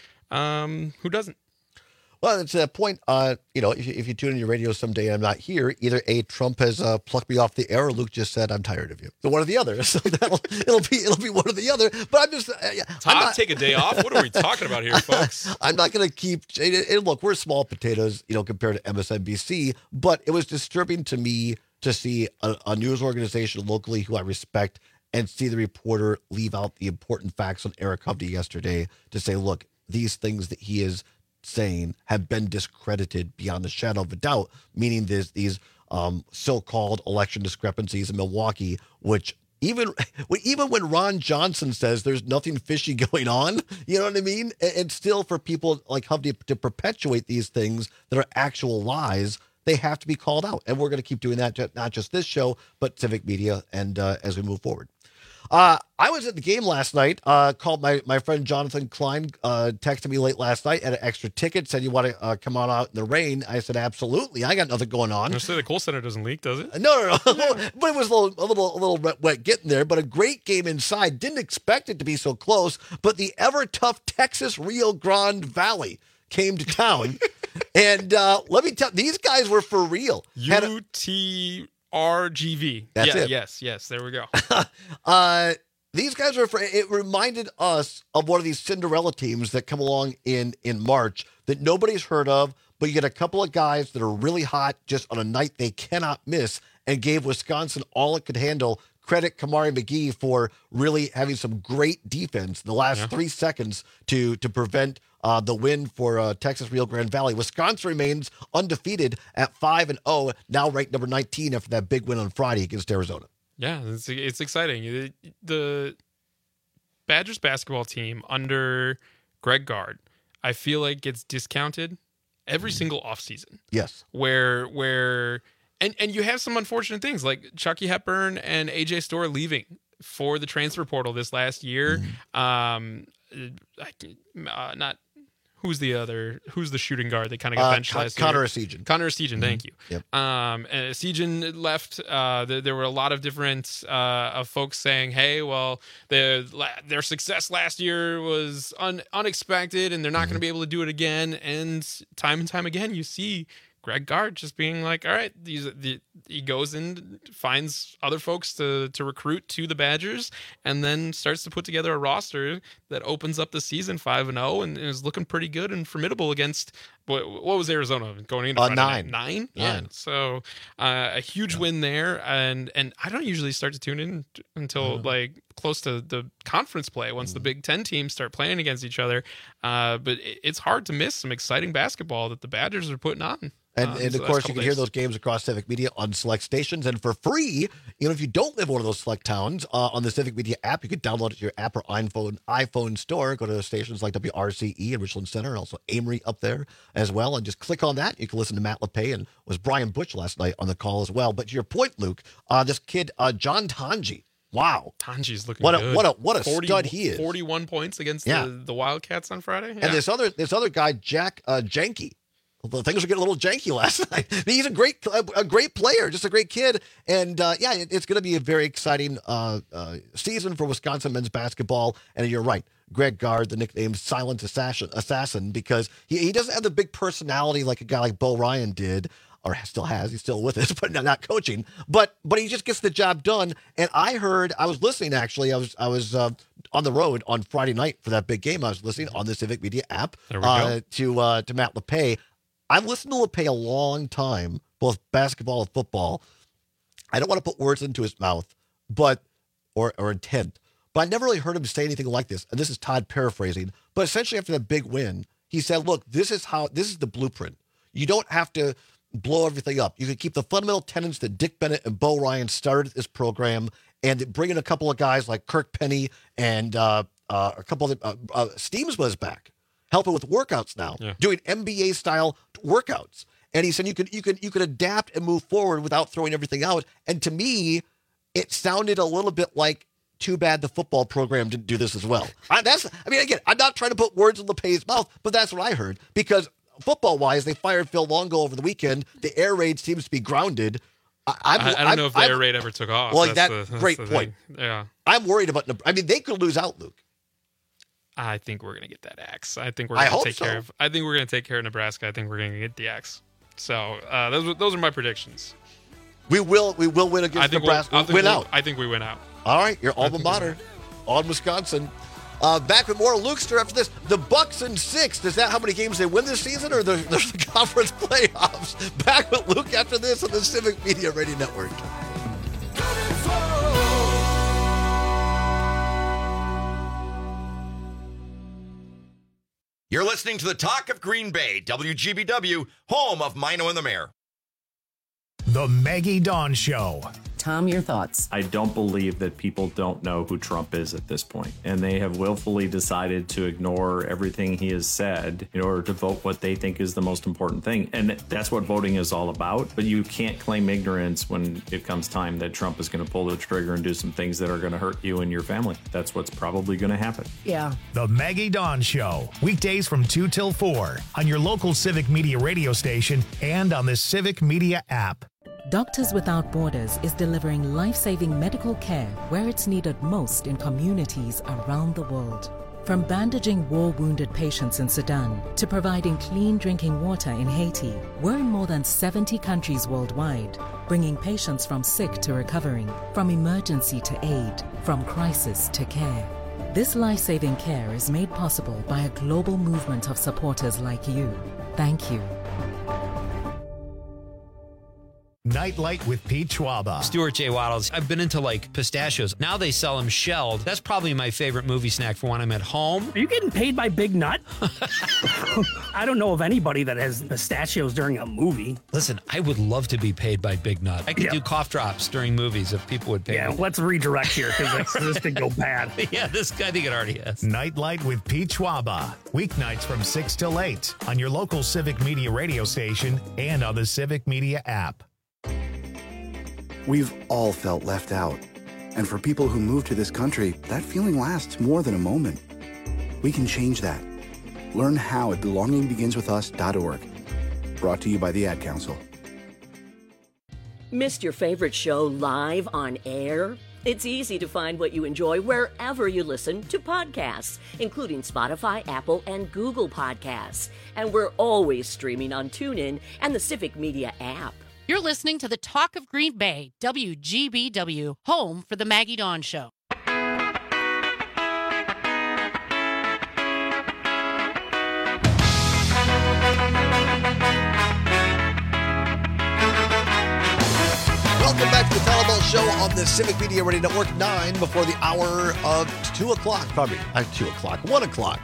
who doesn't. Well, it's a point, if you tune in your radio someday I'm not here, either A, Trump has plucked me off the air, or Luke just said, I'm tired of you. So one or the other. So it'll be one or the other. But I'm just... Todd, take a day off? What are we talking about here, folks? I'm not going to keep... And look, we're small potatoes, compared to MSNBC, but it was disturbing to me to see a news organization locally who I respect and see the reporter leave out the important facts on Eric Hovde yesterday to say, look, these things that he is saying have been discredited beyond the shadow of a doubt, meaning there's these so-called election discrepancies in Milwaukee, which even when Ron Johnson says there's nothing fishy going on, you know what I mean? And still for people like Hovde to perpetuate these things that are actual lies, they have to be called out. And we're going to keep doing that, not just this show, but Civic Media and as we move forward. I was at the game last night, called my friend Jonathan Klein, texted me late last night, had an extra ticket, said, you want to come on out in the rain? I said, absolutely. I got nothing going on. I say the Kohl Center doesn't leak, does it? No. But it was a little wet getting there, but a great game inside. Didn't expect it to be so close, but the ever tough Texas Rio Grande Valley came to town. And let me tell you, these guys were for real. RGV. That's it. Yes. There we go. These guys are. It reminded us of one of these Cinderella teams that come along in March that nobody's heard of, but you get a couple of guys that are really hot just on a night they cannot miss, and gave Wisconsin all it could handle. Credit Kamari McGee for really having some great defense in the last 3 seconds to prevent the win for Texas Rio Grande Valley. Wisconsin remains undefeated at 5-0, now ranked number 19 after that big win on Friday against Arizona. Yeah, it's exciting. The Badgers basketball team under Greg Gard, I feel like gets discounted every single offseason. Yes. Where and you have some unfortunate things like Chucky Hepburn and AJ Storr leaving for the transfer portal this last year. Who's the shooting guard that kind of got benched last year? Connor Essegian. Connor Essegian, thank you. Yep. Essegian left. There were a lot of different of folks saying, hey, well, their success last year was unexpected and they're not going to be able to do it again. And time again, you see Greg Gard just being like, all right, he goes and finds other folks to recruit to the Badgers and then starts to put together a roster that opens up the season 5-0 and is looking pretty good and formidable against what was Arizona going into Friday 9. 9? Yeah. So a huge win there. And I don't usually start to tune in until like close to the conference play once the Big Ten teams start playing against each other. But it's hard to miss some exciting basketball that the Badgers are putting on. And of course, you can hear those games across Civic Media on select stations. And for free, if you don't live in one of those select towns, on the Civic Media app, you can download it to your app or iPhone store. Go to stations like WRCE in Richland Center and also Amory up there as well. And just click on that. You can listen to Matt LePay and was Brian Butch last night on the call as well. But to your point, Luke, this kid, John Tanji. Wow. Tanji's looking good. What a 40, stud he is. 41 points against the Wildcats on Friday. Yeah. And this other guy, Jack Janke. Things were getting a little janky last night. He's a great player, just a great kid. And it's going to be a very exciting season for Wisconsin men's basketball. And you're right, Greg Gard, the nickname Silent Assassin, because he doesn't have the big personality like a guy like Bo Ryan did, or still has. He's still with us, but not coaching. But he just gets the job done. And I was listening actually. I was on the road on Friday night for that big game. I was listening on the Civic Media app to Matt LePay. I've listened to LePay a long time, both basketball and football. I don't want to put words into his mouth, or intent, but I never really heard him say anything like this. And this is Todd paraphrasing, but essentially after that big win, he said, look, this is the blueprint. You don't have to blow everything up. You can keep the fundamental tenets that Dick Bennett and Bo Ryan started this program, and bring in a couple of guys like Kirk Penny and a couple of Steams was back, helping with workouts now, doing NBA style workouts. And he said you could adapt and move forward without throwing everything out. And to me, it sounded a little bit like, too bad the football program didn't do this as well. Again, I'm not trying to put words in LePay's mouth, but that's what I heard. Because football-wise, they fired Phil Longo over the weekend. The air raid seems to be grounded. I don't know if the air raid ever took off. Well, great point. Yeah. I'm worried about, they could lose out, Luke. I think we're gonna get that axe. I think we're gonna take care of Nebraska. I think we're gonna get the axe. So those are my predictions. We will win against Nebraska. I think we win out. All right, your alma mater on Wisconsin. Back with more Lukester after this. The Bucks in 6. Is that how many games they win this season, or there's the conference playoffs? Back with Luke after this on the Civic Media Radio Network. You're listening to the Talk of Green Bay, WGBW, home of Mino and the Mayor. The Maggie Dawn Show. Tom, your thoughts? I don't believe that people don't know who Trump is at this point, and they have willfully decided to ignore everything he has said in order to vote what they think is the most important thing. And that's what voting is all about. But you can't claim ignorance when it comes time that Trump is going to pull the trigger and do some things that are going to hurt you and your family. That's what's probably going to happen. Yeah. The Maggie Dawn Show, weekdays from 2 till 4 on your local Civic Media radio station and on the Civic Media app. Doctors Without Borders is delivering life-saving medical care where it's needed most in communities around the world. From bandaging war-wounded patients in Sudan to providing clean drinking water in Haiti, we're in more than 70 countries worldwide, bringing patients from sick to recovering, from emergency to aid, from crisis to care. This life-saving care is made possible by a global movement of supporters like you. Thank you. Nightlight with Pete Schwaba. Stuart J. Waddles. I've been into like pistachios. Now they sell them shelled. That's probably my favorite movie snack for when I'm at home. Are you getting paid by Big Nut? I don't know of anybody that has pistachios during a movie. Listen, I would love to be paid by Big Nut. I could do cough drops during movies if people would pay me. Yeah, let's redirect here because this could go bad. Yeah, I think it already has. Nightlight with Pete Schwaba. Weeknights from 6 till 8 on your local Civic Media radio station and on the Civic Media app. We've all felt left out. And for people who move to this country, that feeling lasts more than a moment. We can change that. Learn how at belongingbeginswithus.org. Brought to you by the Ad Council. Missed your favorite show live on air? It's easy to find what you enjoy wherever you listen to podcasts, including Spotify, Apple, and Google Podcasts. And we're always streaming on TuneIn and the Civic Media app. You're listening to the Talk of Green Bay, WGBW, home for the Maggie Dawn Show. Welcome back to the Tyler Ball Show on the Civic Media Radio Network, 9 before the hour of 2 o'clock. Probably 2 o'clock, 1 o'clock.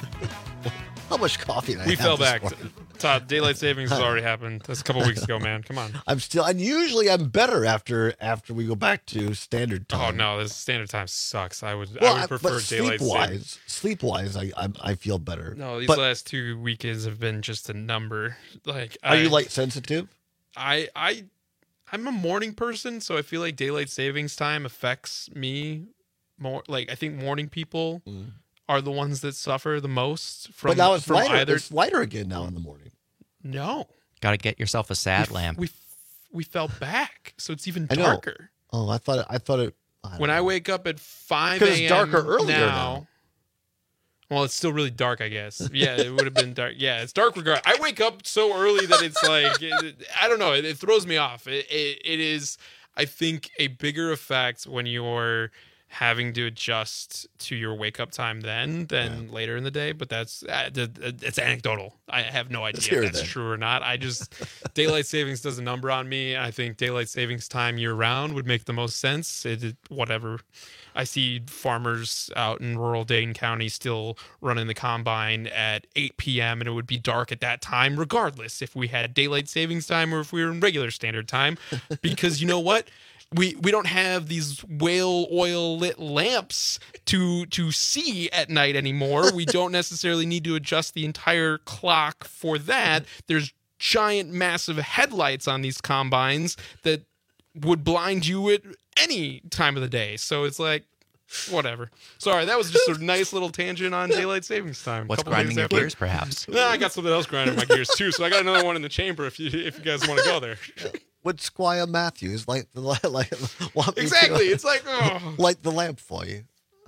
How much coffee did I have? We fell back. Morning? Todd, daylight savings has already happened. That's a couple weeks ago, man. Come on. And usually I'm better after we go back to standard time. Oh no, this standard time sucks. I would prefer daylight savings. Sleep-wise, I feel better. No, these last 2 weekends have been just a number. Are you light sensitive? I'm a morning person, so I feel like daylight savings time affects me more. Like I think morning people are the ones that suffer the most from. But now it's from lighter. Either. It's lighter again now in the morning. No, got to get yourself a sad lamp. We fell back, so it's even darker. Oh, I thought it. I wake up at 5 a.m. it's darker earlier now. Well, it's still really dark, I guess. Yeah, it would have been dark. Yeah, it's dark regardless. I wake up so early that it's like, I don't know. It throws me off. It is, I think, a bigger effect when you're having to adjust to your wake up time than later in the day. But that's it's anecdotal. I have no idea if that's true or not. Daylight savings does a number on me. I think daylight savings time year round would make the most sense. Whatever. I see farmers out in rural Dane County still running the combine at 8 p.m. and it would be dark at that time, regardless if we had daylight savings time or if we were in regular standard time. Because you know what? We don't have these whale oil lit lamps to see at night anymore. We don't necessarily need to adjust the entire clock for that. There's giant, massive headlights on these combines that would blind you at any time of the day. So it's like, whatever. Sorry, that was just a nice little tangent on daylight savings time. What's grinding your gears, perhaps? No, I got something else grinding my gears too. So I got another one in the chamber if you guys want to go there. Would Squire Matthews like exactly? It's like light the lamp for you.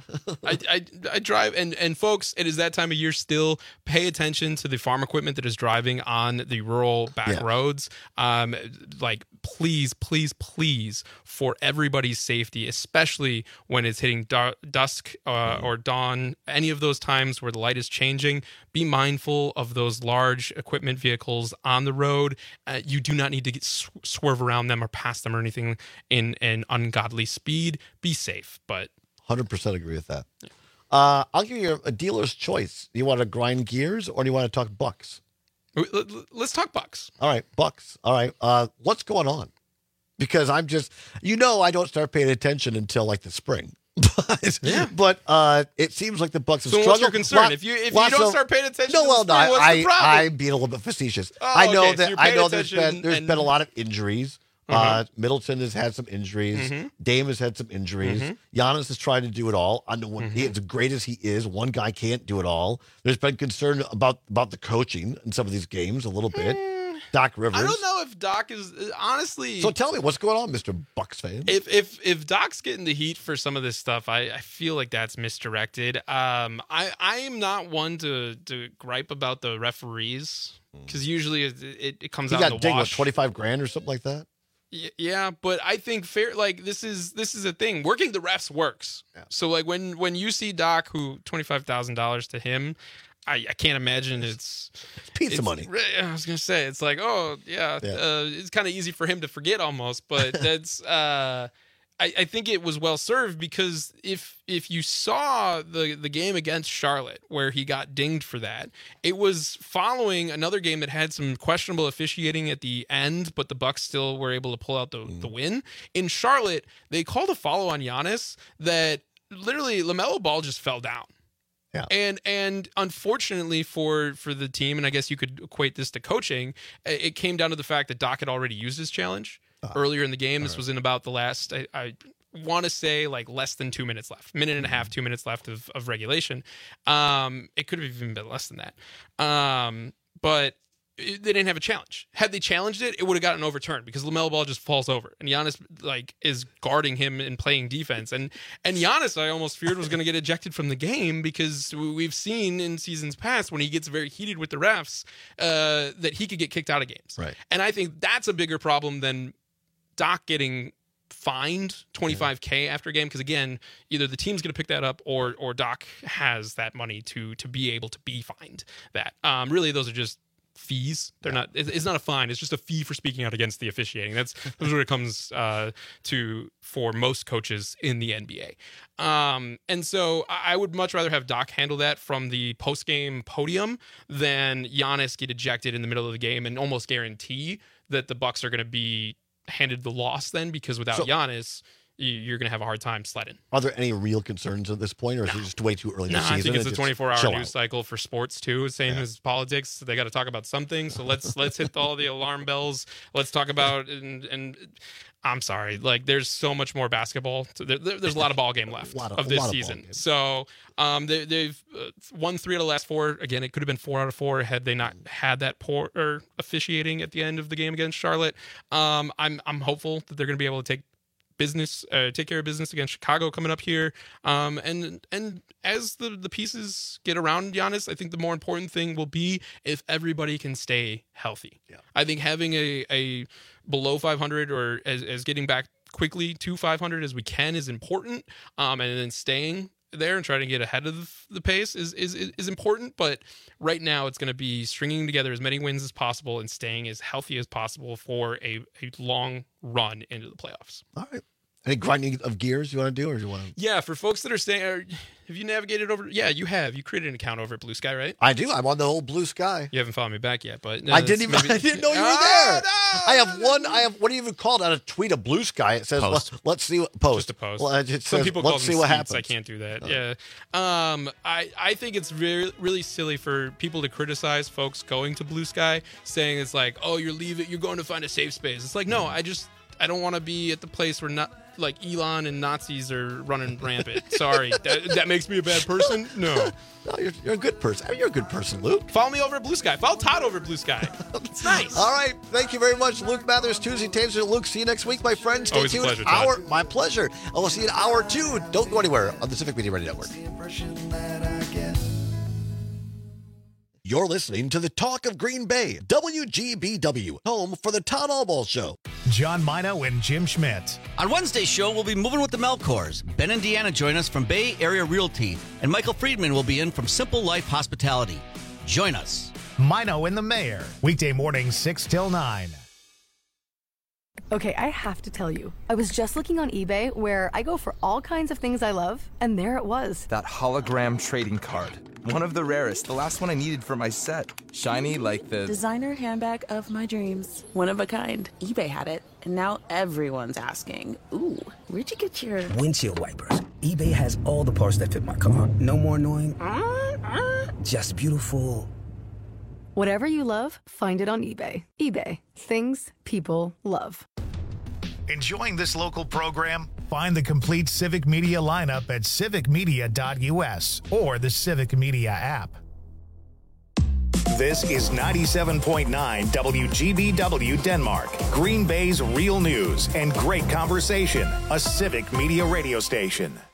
I drive and folks, it is that time of year still. Pay attention to the farm equipment that is driving on the rural back roads. Please, for everybody's safety, especially when it's hitting dusk or dawn, any of those times where the light is changing, be mindful of those large equipment vehicles on the road. You do not need to swerve around them or past them or anything in an ungodly speed. Be safe, but 100% agree with that. I'll give you a dealer's choice. Do you want to grind gears or do you want to talk bucks? Let's talk bucks. All right, bucks. All right. What's going on? because I'm just, I don't start paying attention until like the spring. But it seems like the Bucks have struggled. So what's your concern? If you don't start paying attention, what's the problem? I'm being a little bit facetious. I know there's been a lot of injuries. Middleton has had some injuries. Dame has had some injuries. Giannis is trying to do it all. As great as he is, one guy can't do it all. There's been concern about the coaching in some of these games a little bit. Doc Rivers. I don't know if Doc is honestly. So tell me, what's going on, Mr. Bucks fan? If Doc's getting the heat for some of this stuff, I feel like that's misdirected. I am not one to gripe about the referees because usually it comes out in the wash. He got dinged with $25,000 or something like that. Yeah, but I think this is a thing. Working the refs works. Yeah. So like when you see Doc, who $25,000 to him, I can't imagine it's pizza money. I was gonna say it's like it's kind of easy for him to forget almost, but that's I think it was well served because if you saw the game against Charlotte where he got dinged for that, it was following another game that had some questionable officiating at the end, but the Bucks still were able to pull out the win. In Charlotte, they called a follow on Giannis that literally LaMelo Ball just fell down. Yeah. And unfortunately for the team, and I guess you could equate this to coaching, it came down to the fact that Doc had already used his challenge earlier in the game. This was in about the last, I want to say like less than 2 minutes left, minute and a half, 2 minutes left of regulation. It could have even been less than that. But they didn't have a challenge. Had they challenged it, it would have gotten overturned because LaMelo Ball just falls over and Giannis is guarding him and playing defense. And Giannis, I almost feared was going to get ejected from the game because we've seen in seasons past when he gets very heated with the refs that he could get kicked out of games. Right. And I think that's a bigger problem than Doc getting fined $25,000 after a game because again, either the team's going to pick that up or Doc has that money to be able to be fined that. Really, those are just fees. They're not. It's not a fine. It's just a fee for speaking out against the officiating. That's what it comes to for most coaches in the NBA. And so I would much rather have Doc handle that from the post-game podium than Giannis get ejected in the middle of the game and almost guarantee that the Bucks are going to be handed the loss then because without Giannis, you're going to have a hard time sledding. Are there any real concerns at this point, or is it just way too early in the season? I think it's a 24-hour news cycle for sports too, same as politics. They got to talk about something, so let's hit all the alarm bells. Let's talk about and I'm sorry, like there's so much more basketball. There's a lot of ball game left of this season. So they've won 3 out of the last 4. Again, it could have been 4 out of 4 had they not had that poor officiating at the end of the game against Charlotte. I'm hopeful that they're going to be able to take care of business against Chicago coming up here. And as the pieces get around Giannis, I think the more important thing will be if everybody can stay healthy. Yeah. I think having a below 500 or as getting back quickly to 500 as we can is important. And then staying there and trying to get ahead of the pace is important. But right now it's going to be stringing together as many wins as possible and staying as healthy as possible for a long run into the playoffs. All right. Any grinding of gears you want to do, or do you want to? Yeah, for folks that are staying, have you navigated over? Yeah, you have. You created an account over at Blue Sky, right? I do. I'm on the whole Blue Sky. You haven't followed me back yet, but I didn't know you were there. No! I have what do you even call it? On a tweet of Blue Sky, it says, "Let's see what post." Just a post. Well, some people call them see what happens. I can't do that. Yeah. I think it's really really silly for people to criticize folks going to Blue Sky, saying it's like, oh, you're going to find a safe space. It's like, no, I don't want to be at the place where not like Elon and Nazis are running rampant. Sorry, that makes me a bad person. No, you're a good person. I mean, you're a good person, Luke. Follow me over at Blue Sky. Follow Todd over at Blue Sky. It's nice. All right, thank you very much, Luke Mathers, Tuesday Taser. Luke, see you next week, my friend. Stay tuned. Always a pleasure, my pleasure. And we'll see you in hour 2. Don't go anywhere on the Civic Media Radio Network. You're listening to the Talk of Green Bay, WGBW, home for the Todd Allball Show. John Mino and Jim Schmidt. On Wednesday's show, we'll be moving with the Melcors. Ben and Deanna join us from Bay Area Realty, and Michael Friedman will be in from Simple Life Hospitality. Join us. Mino and the Mayor, weekday mornings 6 till 9. Okay, I have to tell you, I was just looking on eBay where I go for all kinds of things I love, and there it was. That hologram trading card. One of the rarest, the last one I needed for my set. Shiny like the... designer handbag of my dreams. One of a kind. eBay had it. And now everyone's asking, ooh, where'd you get your... Windshield wipers. eBay has all the parts that fit my car. No more annoying. Just beautiful. Whatever you love, find it on eBay. eBay. Things people love. Enjoying this local program? Find the complete Civic Media lineup at civicmedia.us or the Civic Media app. This is 97.9 WGBW Denmark, Green Bay's real news and great conversation, a Civic Media radio station.